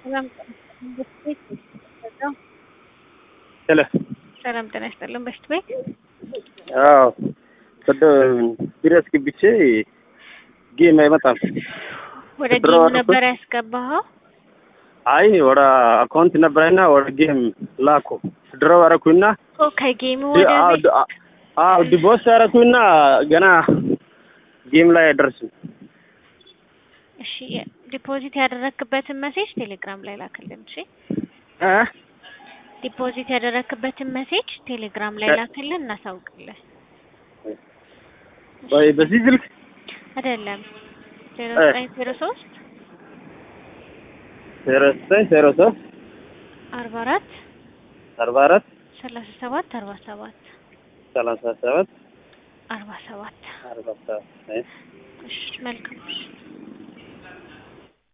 ሰላም ሄሎ ሰላም ጤና ይስጥልን። በሽት ቤት አዎ ድረስ ግብቼ ጌም አይመጣም። ወደ ጌም ነበር ያስገባኸው? አይ ወደ አካውንት ነበርና ወደ ጌም ላኩ ድሮ አረኩና ከጌሙ ወደ ቤት ዲቦስ አረኩና ገና ጌም ላይ አይደርስም። እሺ ዲፖዚት ያደረክበትን ሜሴጅ ቴሌግራም ላይ ላክልን። እሺ ዲፖዚት ያደረክበትን ሜሴጅ ቴሌግራም ላይ ላክልን እናሳውቅልን። በዚህ ስልክ አይደለም 0903 0903 44 44 37 47 37 47 47 እሺ መልካም